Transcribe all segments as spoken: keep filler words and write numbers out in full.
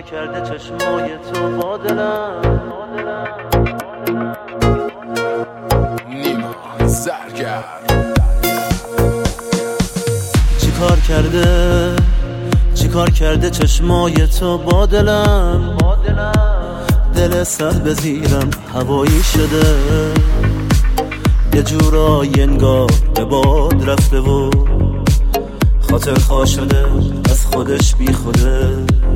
کرده چشمای تو با دلم. نیما زرگر چی کار کرده چی کار کرده چشمای تو با دلم. دل سر به زیرم هوایی شده، یه جورایی انگار به باد رفته و خاطر خواه شده از خودش بی خوده.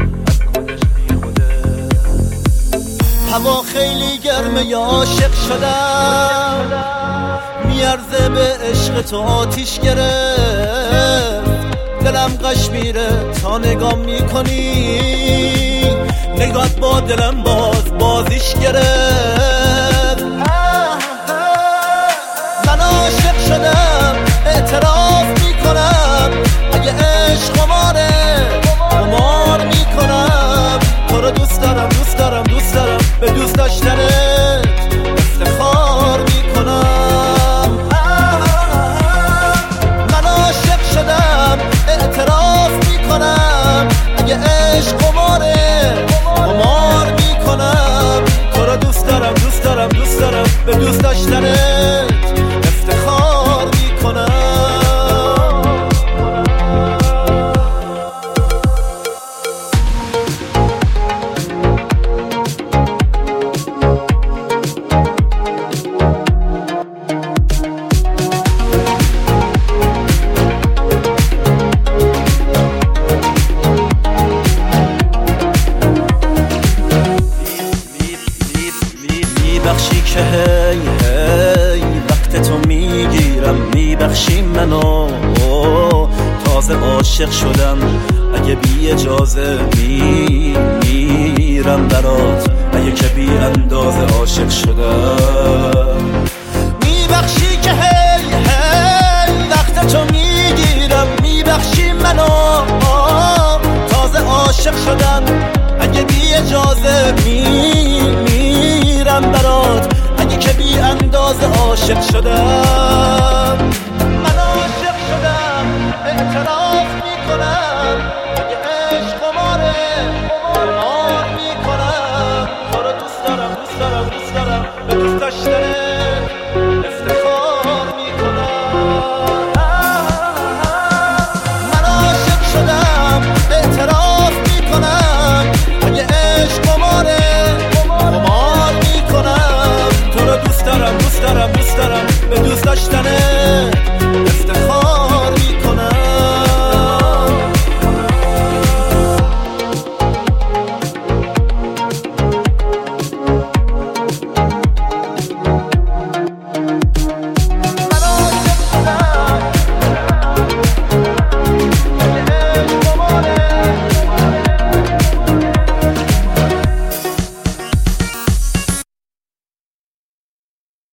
هوا خیلی گرمه یا عاشق شدم، میارزه به عشق تو آتیش گرفت. دلم قش میره تا نگام میکنی، نگات با دلم باز بازیش گرفت. من عاشق شدم اعتراف میکنم، اگه عشق قماره قمار میکنم. تو رو دوست دارم دوست دارم دوست دارم، به دوست داشتنت افتخار میکنم. من عاشق شدم اعتراف میکنم، اگه عشق قماره قمار میکنم. تو رو دوست دارم دوست دارم دوست دارم، به دوست داشتنت افتخار میکنم. میبخشی که هی هی وقت تو میگیرم، میبخشی منو تازه عاشق شدم. اگه بی اجازه میمیرم برات، اگه که بی اندازه عاشق شدم. میبخشی که هی هی وقت تو میگیرم، میبخشی منو تازه عاشق شدم. اگه بی اجازه میمیرم برات، اگه که بی اندازه عاشق شدم. من عاشق شدم اعتراف میکنم، اگه عشق قماره قمار میکنم. تو رو دوست دارم دوست دارم دوست دارم، به دوست داشتنت افتخار میکنم. من عاشق شدم اعتراف میکنم، اگه عشق قماره قمار میکنم. تو رو دوست دارم دوست دارم دوست دارم، به دوست داشتنت